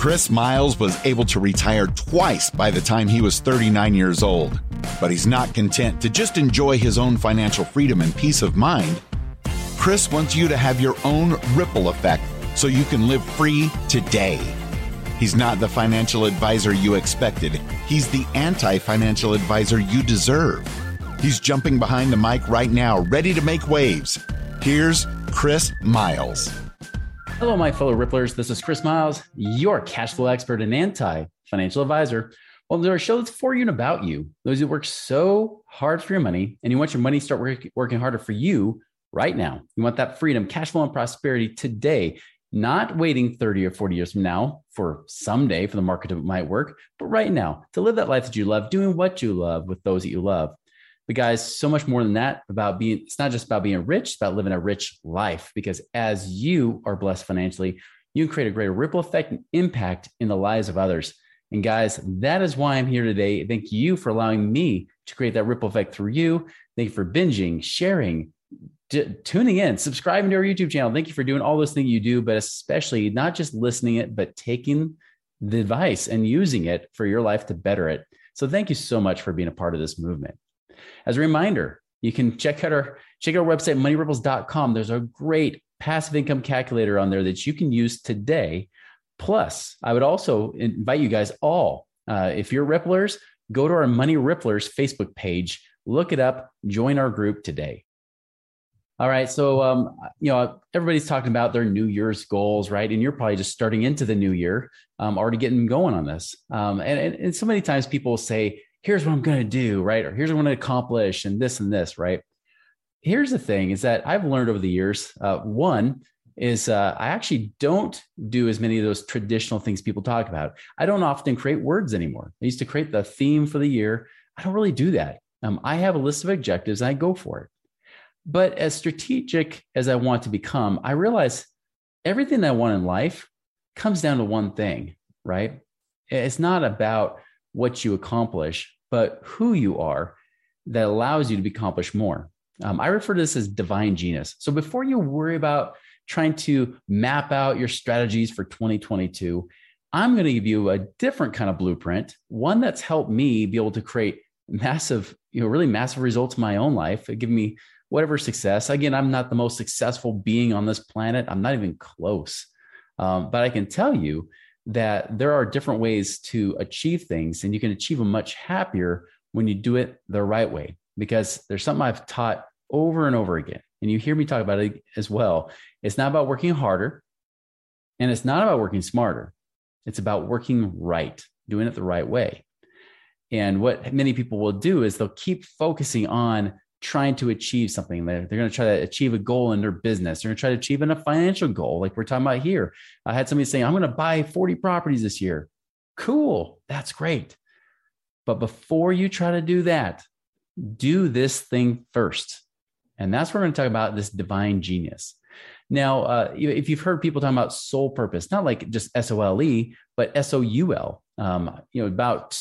Chris Miles was able to retire twice by the time he was 39 years old, but he's not content to just enjoy his own financial freedom and peace of mind. Chris wants you to have your own ripple effect so you can live free today. He's not the financial advisor you expected. He's the anti-financial advisor you deserve. He's jumping behind the mic right now, ready to make waves. Here's Chris Miles. Hello, my fellow Ripplers. This is Chris Miles, your cash flow expert and anti-financial advisor. Well, there's a show that's for you and about you. Those who work so hard for your money, and you want your money to start working harder for you right now. You want that freedom, cash flow, and prosperity today, not waiting 30 or 40 years from now for someday for the market to might work, but right now to live that life that you love, doing what you love with those that you love. But guys, so much more than that it's not just about being rich, it's about living a rich life, because as you are blessed financially, you can create a greater ripple effect and impact in the lives of others. And guys, that is why I'm here today. Thank you for allowing me to create that ripple effect through you. Thank you for binging, sharing, tuning in, subscribing to our YouTube channel. Thank you for doing all those things you do, but especially not just listening it, but taking the advice and using it for your life to better it. So thank you so much for being a part of this movement. As a reminder, you can check out our website, moneyripples.com. There's a great passive income calculator on there that you can use today. Plus, I would also invite you guys all, if you're Ripplers, go to our Money Ripplers Facebook page, look it up, join our group today. All right. So, everybody's talking about their New Year's goals, right? And you're probably just starting into the new year, already getting going on this. And so many times people say, here's what I'm going to do, right? Or here's what I'm going to accomplish and this, right? Here's the thing is that I've learned over the years. One is I actually don't do as many of those traditional things people talk about. I don't often create words anymore. I used to create the theme for the year. I don't really do that. I have a list of objectives and I go for it. But as strategic as I want to become, I realize everything I want in life comes down to one thing, right? It's not about what you accomplish, but who you are that allows you to accomplish more. I refer to this as divine genius. So before you worry about trying to map out your strategies for 2022, I'm going to give you a different kind of blueprint, one that's helped me be able to create massive, really massive results in my own life. It give me whatever success. Again, I'm not the most successful being on this planet. I'm not even close. But I can tell you that there are different ways to achieve things, and you can achieve them much happier when you do it the right way, because there's something I've taught over and over again. And you hear me talk about it as well. It's not about working harder, and it's not about working smarter. It's about working right, doing it the right way. And what many people will do is they'll keep focusing on trying to achieve something. They're going to try to achieve a goal in their business. They're going to try to achieve a financial goal, like we're talking about here. I had somebody saying, I'm going to buy 40 properties this year. Cool. That's great. But before you try to do that, do this thing first. And that's what we're going to talk about, this divine genius. Now, if you've heard people talking about soul purpose, not like just SOLE, but SOUL, about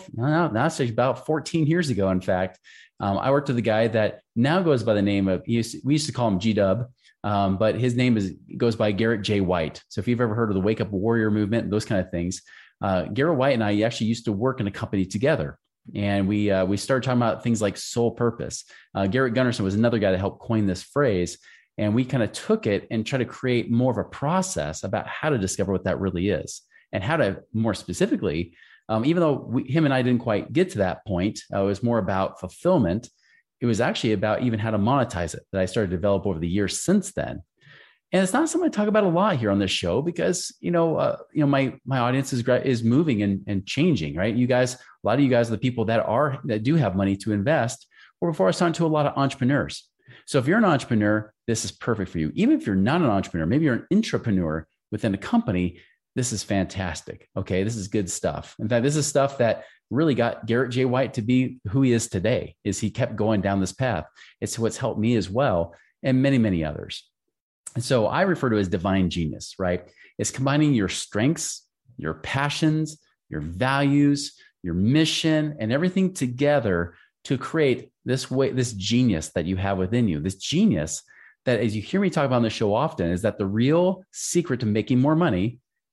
about 14 years ago, in fact, I worked with a guy that now goes by the name of, we used to call him G-Dub, but his name goes by Garrett J. White. So if you've ever heard of the Wake Up Warrior movement, those kind of things, Garrett White and I actually used to work in a company together. And we started talking about things like soul purpose. Garrett Gunderson was another guy that helped coin this phrase. And we kind of took it and tried to create more of a process about how to discover what that really is, and how to more specifically, even though him and I didn't quite get to that point, it was more about fulfillment. It was actually about even how to monetize it that I started to develop over the years since then. And it's not something I talk about a lot here on this show because, my audience is moving and changing, right? You guys, a lot of you guys are the people that do have money to invest. Or before I was talking to a lot of entrepreneurs. So if you're an entrepreneur, this is perfect for you. Even if you're not an entrepreneur, maybe you're an intrapreneur within a company, this is fantastic. Okay. This is good stuff. In fact, this is stuff that really got Garrett J. White to be who he is today, is he kept going down this path. It's what's helped me as well, and many, many others. And so I refer to it as divine genius, right? It's combining your strengths, your passions, your values, your mission, and everything together to create this genius that you have within you. This genius that, as you hear me talk about on the show often, is that the real secret to making more money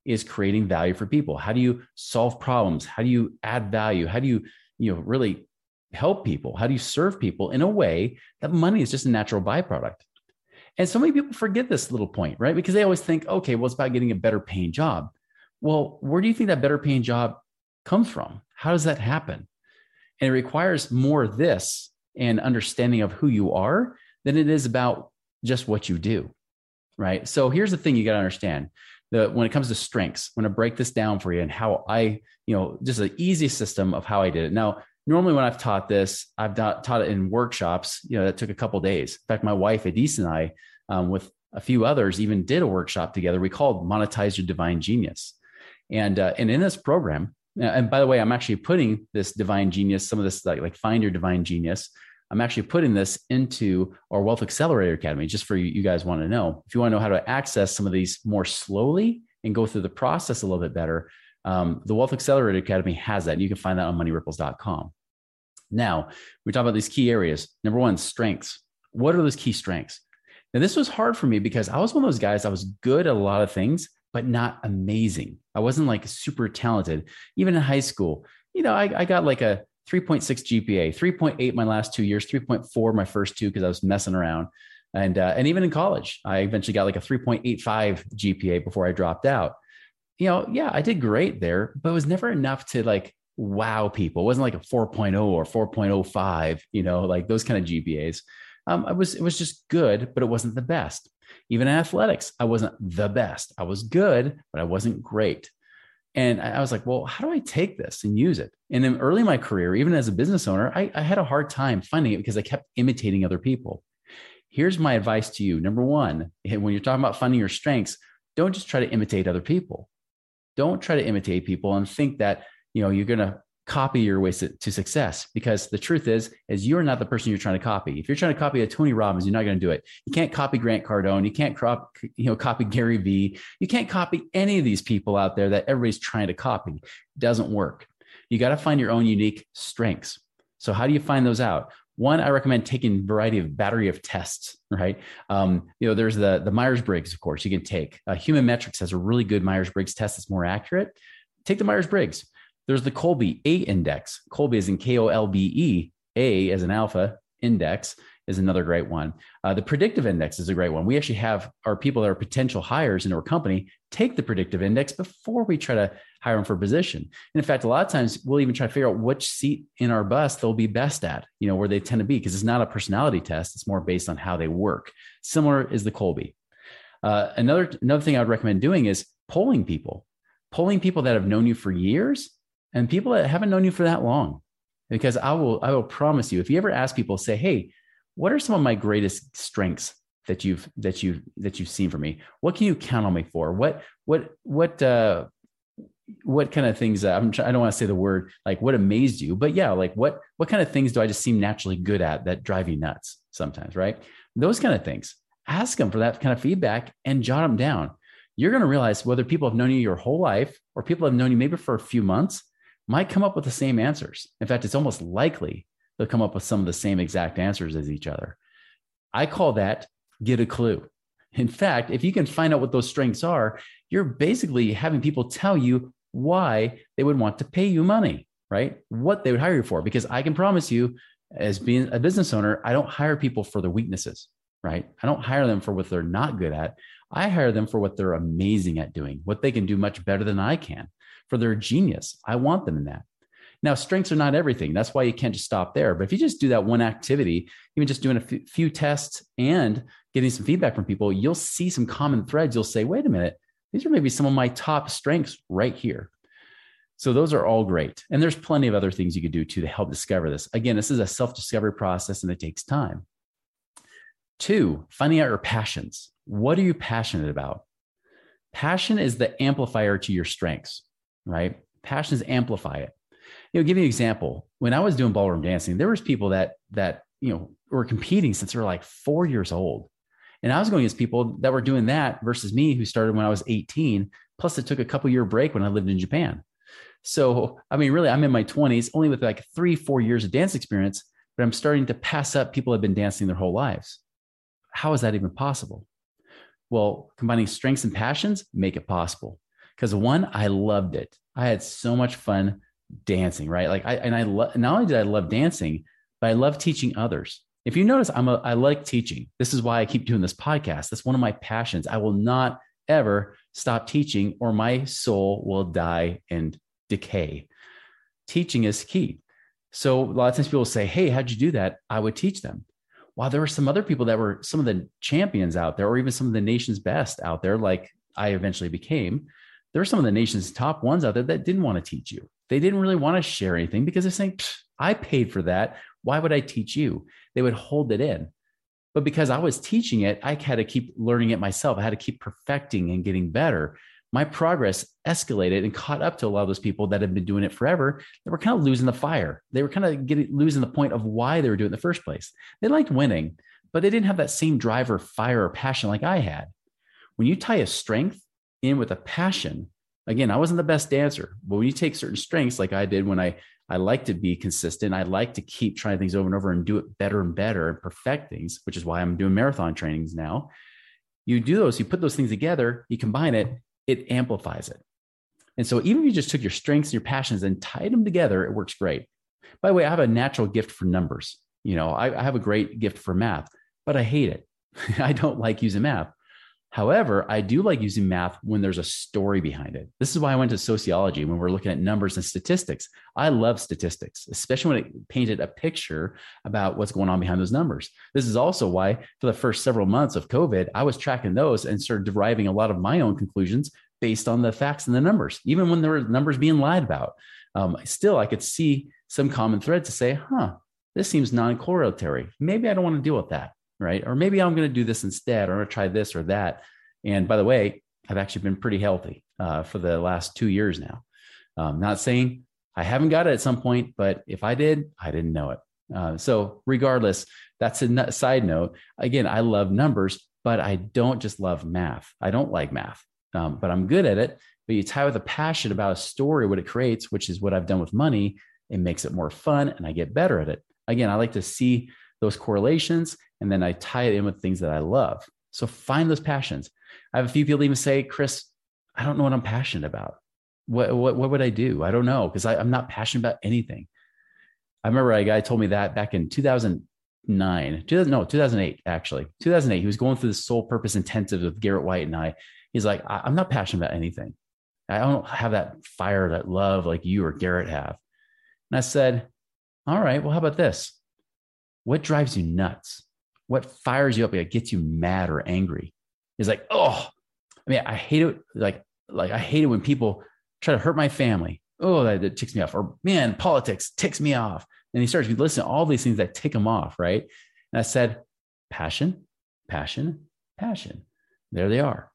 is creating value for people. How do you solve problems? How do you add value? How do you really help people? How do you serve people in a way that money is just a natural byproduct? And so many people forget this little point, right? Because they always think, okay, well, it's about getting a better paying job. Well, where do you think that better paying job comes from? How does that happen? And it requires more of this and understanding of who you are than it is about just what you do, right? So here's the thing you got to understand. When it comes to strengths, I'm going to break this down for you and how I, just an easy system of how I did it. Now, normally when I've taught this, I've taught it in workshops, that took a couple of days. In fact, my wife, Adise, and I, with a few others, even did a workshop together. We called Monetize Your Divine Genius. And in this program, and by the way, I'm actually putting this divine genius, some of this like find your divine genius. I'm actually putting this into our Wealth Accelerator Academy, just for you guys want to know. If you want to know how to access some of these more slowly and go through the process a little bit better, the Wealth Accelerator Academy has that. And you can find that on moneyripples.com. Now, we talk about these key areas. Number one, strengths. What are those key strengths? Now, this was hard for me because I was one of those guys, I was good at a lot of things, but not amazing. I wasn't like super talented. Even in high school, I got like a 3.6 GPA, 3.8 my last 2 years, 3.4 my first two because I was messing around. And even in college, I eventually got like a 3.85 GPA before I dropped out. Yeah, I did great there, but it was never enough to like wow people. It wasn't like a 4.0 or 4.05, like those kind of GPAs. It was just good, but it wasn't the best. Even in athletics, I wasn't the best. I was good, but I wasn't great. And I was like, well, how do I take this and use it? And then early in my career, even as a business owner, I had a hard time finding it because I kept imitating other people. Here's my advice to you. Number one, when you're talking about finding your strengths, don't just try to imitate other people. Don't try to imitate people and think that, you're going to copy your way to success, because the truth is you're not the person you're trying to copy. If you're trying to copy a Tony Robbins, you're not going to do it. You can't copy Grant Cardone. You can't copy Gary Vee. You can't copy any of these people out there that everybody's trying to copy. It doesn't work. You got to find your own unique strengths. So how do you find those out? One, I recommend taking a battery of tests, right? There's the Myers-Briggs, of course, you can take. Human Metrics has a really good Myers-Briggs test that's more accurate. Take the Myers-Briggs. There's the Kolbe A index. Kolbe is in Kolbe. A as an alpha, index is another great one. The predictive index is a great one. We actually have our people that are potential hires in our company take the predictive index before we try to hire them for a position. And in fact, a lot of times we'll even try to figure out which seat in our bus they'll be best at, where they tend to be, because it's not a personality test. It's more based on how they work. Similar is the Kolbe. Another thing I would recommend doing is polling people that have known you for years and people that haven't known you for that long. Because I will promise you, if you ever ask people, say, hey, what are some of my greatest strengths that you've seen from me? What can you count on me for? What kind of things? I don't want to say the word like what amazed you, but yeah, like what kind of things do I just seem naturally good at that drive you nuts sometimes, right? Those kind of things. Ask them for that kind of feedback and jot them down. You're going to realize whether people have known you your whole life or people have known you maybe for a few months might come up with the same answers. In fact, it's almost likely they'll come up with some of the same exact answers as each other. I call that get a clue. In fact, if you can find out what those strengths are, you're basically having people tell you why they would want to pay you money, right? What they would hire you for. Because I can promise you, as being a business owner, I don't hire people for their weaknesses, right? I don't hire them for what they're not good at. I hire them for what they're amazing at doing, what they can do much better than I can. For their genius, I want them in that. Now, strengths are not everything. That's why you can't just stop there. But if you just do that one activity, even just doing a few tests and getting some feedback from people, you'll see some common threads. You'll say, wait a minute, these are maybe some of my top strengths right here. So those are all great. And there's plenty of other things you could do too to help discover this. Again, this is a self-discovery process and it takes time. 2, finding out your passions. What are you passionate about? Passion is the amplifier to your strengths, right? Passions amplify it. Give you an example. When I was doing ballroom dancing, there was people that were competing since they were like 4 years old. And I was going against people that were doing that versus me who started when I was 18. Plus it took a couple year break when I lived in Japan. So, really, I'm in my 20s, only with like 3-4 years of dance experience, but I'm starting to pass up people that have been dancing their whole lives. How is that even possible? Well, combining strengths and passions make it possible. Because one, I loved it. I had so much fun dancing, right? Not only did I love dancing, but I love teaching others. If you notice, I like teaching. This is why I keep doing this podcast. That's one of my passions. I will not ever stop teaching, or my soul will die and decay. Teaching is key. So a lot of times people say, hey, how'd you do that? I would teach them. While there were some other people that were some of the champions out there, or even some of the nation's best out there, like I eventually became, there were some of the nation's top ones out there that didn't want to teach you. They didn't really want to share anything because they're saying, I paid for that. Why would I teach you? They would hold it in. But because I was teaching it, I had to keep learning it myself. I had to keep perfecting and getting better. My progress escalated and caught up to a lot of those people that had been doing it forever. They were kind of losing the fire. They were kind of losing the point of why they were doing it in the first place. They liked winning, but they didn't have that same drive or fire or passion like I had. When you tie a strength in with a passion, again, I wasn't the best dancer, but when you take certain strengths like I did when I like to be consistent, I like to keep trying things over and over and do it better and better and perfect things, which is why I'm doing marathon trainings now. You do those, you put those things together, you combine it, it amplifies it. And so even if you just took your strengths and your passions and tied them together, it works great. By the way, I have a natural gift for numbers. I have a great gift for math, but I hate it. I don't like using math. However, I do like using math when there's a story behind it. This is why I went to sociology when we're looking at numbers and statistics. I love statistics, especially when it painted a picture about what's going on behind those numbers. This is also why for the first several months of COVID, I was tracking those and started deriving a lot of my own conclusions based on the facts and the numbers, even when there were numbers being lied about. Still, I could see some common thread to say, this seems non-correlatory. Maybe I don't want to deal with that. Right? Or maybe I'm going to do this instead, or I'm going to try this or that. And by the way, I've actually been pretty healthy for the last 2 years now. Not saying I haven't got it at some point, but if I did, I didn't know it. So regardless, that's a side note. Again, I love numbers, but I don't just love math. I don't like math, but I'm good at it. But you tie with a passion about a story, what it creates, which is what I've done with money. It makes it more fun and I get better at it. Again, I like to see those correlations, and then I tie it in with things that I love. So find those passions. I have a few people even say, Chris, I don't know what I'm passionate about. What would I do? I don't know, because I'm not passionate about anything. I remember a guy told me that back in 2008, actually. 2008, he was going through the soul purpose intensive with Garrett White and I. He's like, I'm not passionate about anything. I don't have that fire, that love like you or Garrett have. And I said, all right, well, how about this? What drives you nuts? What fires you up? It gets you mad or angry? He's like, I hate it. Like I hate it when people try to hurt my family. Oh, that ticks me off. Or man, politics ticks me off. And he starts to listen to all these things that tick him off, right? And I said, passion, passion, passion. There they are.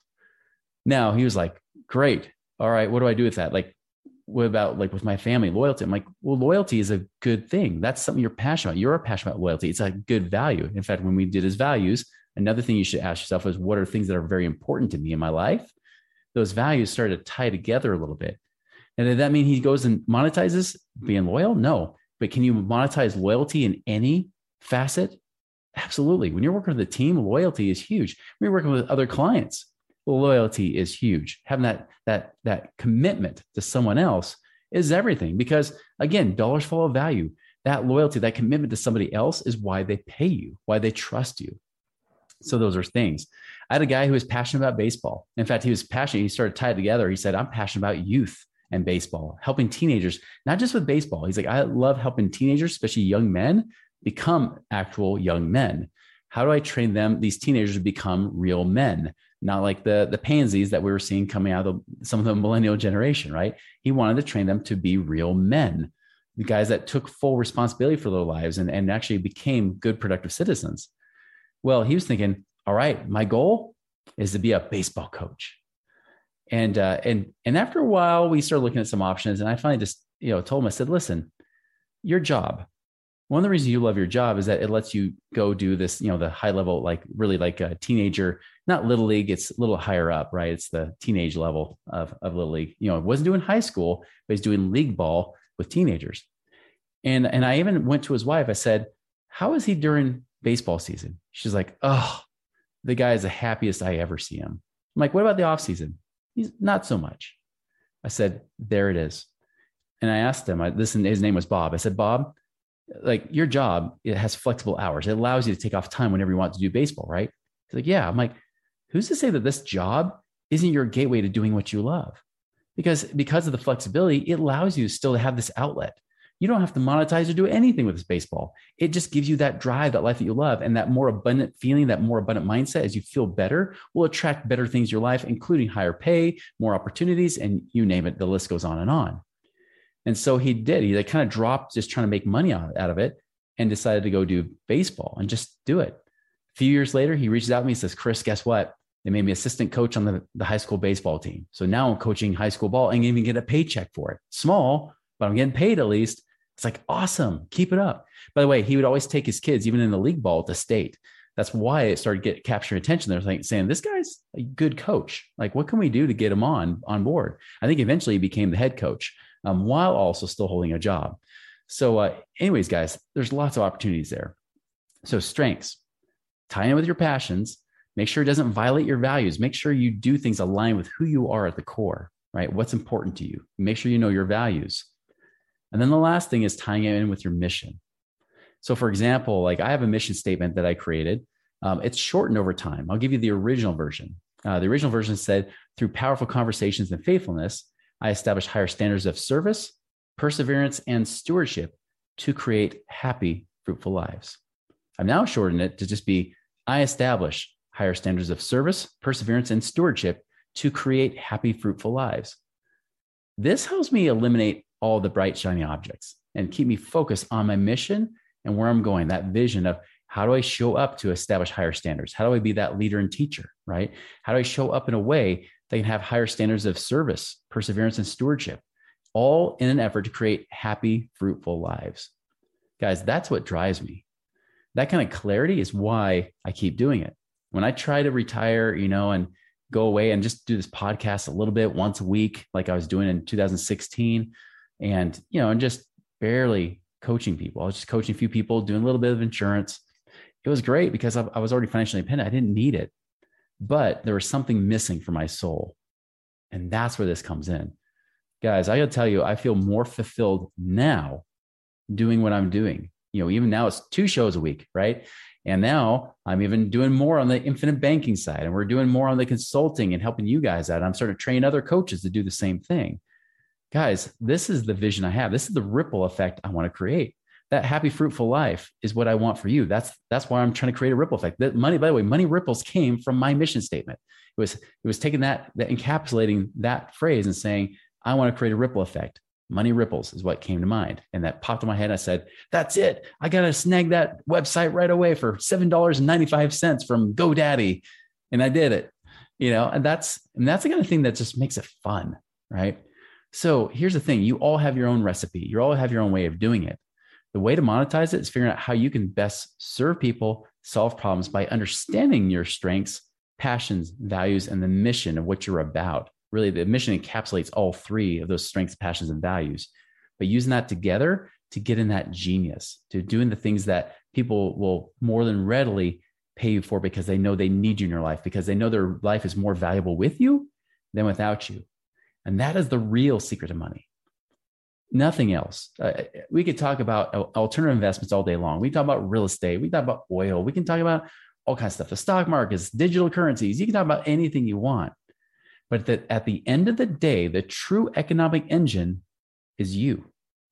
Now he was like, great. All right, what do I do with that? Like, what about like with my family, loyalty? I'm like, well, loyalty is a good thing. That's something you're passionate about. You're passionate about loyalty. It's a good value. In fact, when we did his values, another thing you should ask yourself is, what are things that are very important to me in my life? Those values started to tie together a little bit. And did that mean he goes and monetizes being loyal? No. But can you monetize loyalty in any facet? Absolutely. When you're working with a team, loyalty is huge. When you're working with other clients, loyalty is huge. Having that commitment to someone else is everything, because again, dollars follow value. That loyalty, that commitment to somebody else is why they pay you, why they trust you. So those are things. I had a guy who was passionate about baseball. In fact, he was passionate. He started tied together. He said, I'm passionate about youth and baseball, helping teenagers, not just with baseball. He's like, I love helping teenagers, especially young men, become actual young men. How do I train them, these teenagers, to become real men? Not like the pansies that we were seeing coming out of some of the millennial generation, right? He wanted to train them to be real men, the guys that took full responsibility for their lives and actually became good, productive citizens. Well, he was thinking, all right, my goal is to be a baseball coach. And after a while, we started looking at some options, and I finally just told him, I said, listen, your job. One of the reasons you love your job is that it lets you go do this, the high level, like really like a teenager, not little league. It's a little higher up, right? It's the teenage level of little league. Wasn't doing high school, but he's doing league ball with teenagers. And I even went to his wife. I said, how is he during baseball season? She's like, oh, the guy is the happiest I ever see him. I'm like, what about the off season? He's not so much. I said, there it is. And I asked him, his name was Bob. I said, Bob, like your job, it has flexible hours. It allows you to take off time whenever you want to do baseball, right? He's like, yeah. I'm like, who's to say that this job isn't your gateway to doing what you love? Because of the flexibility, it allows you still to have this outlet. You don't have to monetize or do anything with this baseball. It just gives you that drive, that life that you love, and that more abundant feeling, that more abundant mindset as you feel better will attract better things in your life, including higher pay, more opportunities, and you name it, the list goes on and on. And so he did. He kind of dropped just trying to make money out of it and decided to go do baseball and just do it. A few years later, he reaches out to me and says, Chris, guess what? They made me assistant coach on the high school baseball team. So now I'm coaching high school ball and even get a paycheck for it. Small, but I'm getting paid at least. It's like, awesome. Keep it up. By the way, he would always take his kids, even in the league ball, to state. That's why it started capturing attention. They're saying, this guy's a good coach. Like, what can we do to get him on board? I think eventually he became the head coach while also still holding a job. So anyways, guys, there's lots of opportunities there. So strengths, tie in with your passions. Make sure it doesn't violate your values. Make sure you do things aligned with who you are at the core, right? What's important to you. Make sure you know your values. And then the last thing is tying it in with your mission. So for example, like I have a mission statement that I created. It's shortened over time. I'll give you the original version. The original version said, through powerful conversations and faithfulness, I establish higher standards of service, perseverance, and stewardship to create happy, fruitful lives. I've now shortened it to just be, I establish higher standards of service, perseverance, and stewardship to create happy, fruitful lives. This helps me eliminate all the bright, shiny objects and keep me focused on my mission and where I'm going, that vision of how do I show up to establish higher standards? How do I be that leader and teacher, right? How do I show up in a way that can have higher standards of service, perseverance, and stewardship, all in an effort to create happy, fruitful lives? Guys, that's what drives me. That kind of clarity is why I keep doing it. When I try to retire, and go away and just do this podcast a little bit once a week, like I was doing in 2016, and just barely coaching people. I was just coaching a few people, doing a little bit of insurance. It was great because I was already financially independent. I didn't need it, but there was something missing for my soul. And that's where this comes in. Guys, I got to tell you, I feel more fulfilled now doing what I'm doing. Even now it's 2 shows a week, right? And now I'm even doing more on the infinite banking side, and we're doing more on the consulting and helping you guys out. I'm starting to train other coaches to do the same thing. Guys, this is the vision I have. This is the ripple effect I want to create. That happy, fruitful life is what I want for you. That's why I'm trying to create a ripple effect. That money, by the way, money ripples came from my mission statement. It was taking that encapsulating that phrase and saying, I want to create a ripple effect. Money ripples is what came to mind. And that popped in my head. I said, that's it. I got to snag that website right away for $7.95 from GoDaddy. And I did it, and that's the kind of thing that just makes it fun, right? So here's the thing. You all have your own recipe. You all have your own way of doing it. The way to monetize it is figuring out how you can best serve people, solve problems by understanding your strengths, passions, values, and the mission of what you're about. Really, the mission encapsulates all 3 of those strengths, passions, and values. But using that together to get in that genius, to doing the things that people will more than readily pay you for because they know they need you in your life, because they know their life is more valuable with you than without you. And that is the real secret to money. Nothing else. We could talk about alternative investments all day long. We talk about real estate. We talk about oil. We can talk about all kinds of stuff. The stock markets, digital currencies. You can talk about anything you want. But at the end of the day, the true economic engine is you.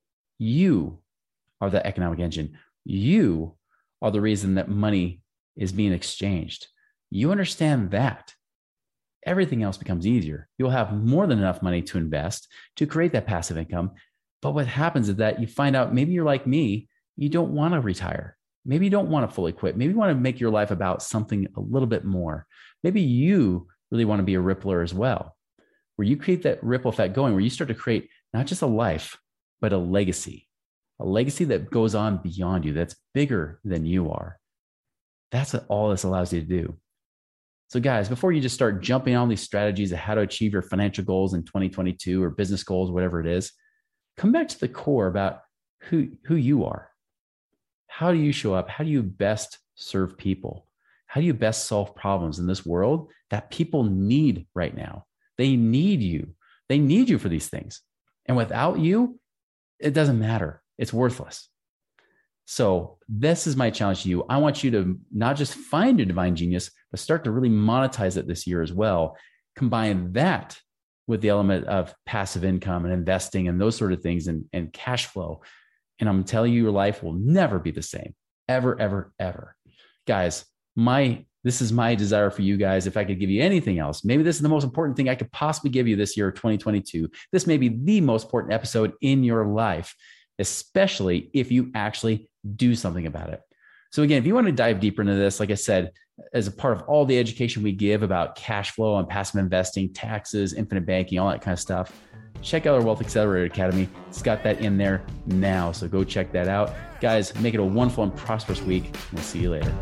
You are the economic engine. You are the reason that money is being exchanged. You understand that. Everything else becomes easier. You'll have more than enough money to invest to create that passive income. But what happens is that you find out maybe you're like me, you don't want to retire. Maybe you don't want to fully quit. Maybe you want to make your life about something a little bit more. Maybe you really want to be a rippler as well, where you create that ripple effect going, where you start to create not just a life, but a legacy that goes on beyond you, that's bigger than you are. That's what all this allows you to do. So guys, before you just start jumping on these strategies of how to achieve your financial goals in 2022 or business goals, whatever it is, come back to the core about who you are. How do you show up? How do you best serve people? How do you best solve problems in this world that people need right now? They need you They need you for these things. And without you, it doesn't matter. It's worthless. So this is my challenge to you. I want you to not just find your divine genius, but start to really monetize it this year as well. Combine that with the element of passive income and investing and those sort of things and cash flow. And I'm telling you, your life will never be the same. Ever, ever, ever. Guys, this is my desire for you guys. If I could give you anything else, maybe this is the most important thing I could possibly give you this year, 2022. This may be the most important episode in your life, especially if you actually do something about it. So again, if you want to dive deeper into this, like I said, as a part of all the education we give about cash flow and passive investing, taxes, infinite banking, all that kind of stuff, check out our Wealth Accelerator Academy. It's got that in there now. So go check that out. Guys, make it a wonderful and prosperous week. We'll see you later.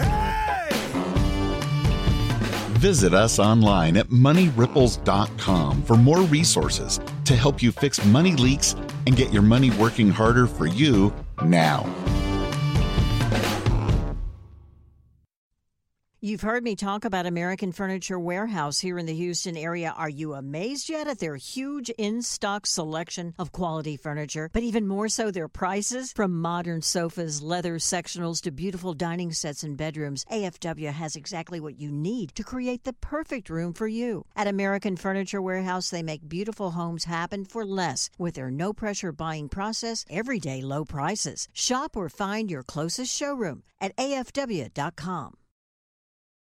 Visit us online at moneyripples.com for more resources to help you fix money leaks and get your money working harder for you now. You've heard me talk about American Furniture Warehouse here in the Houston area. Are you amazed yet at their huge in-stock selection of quality furniture? But even more so, their prices? From modern sofas, leather sectionals, to beautiful dining sets and bedrooms, AFW has exactly what you need to create the perfect room for you. At American Furniture Warehouse, they make beautiful homes happen for less with their no-pressure buying process, everyday low prices. Shop or find your closest showroom at AFW.com.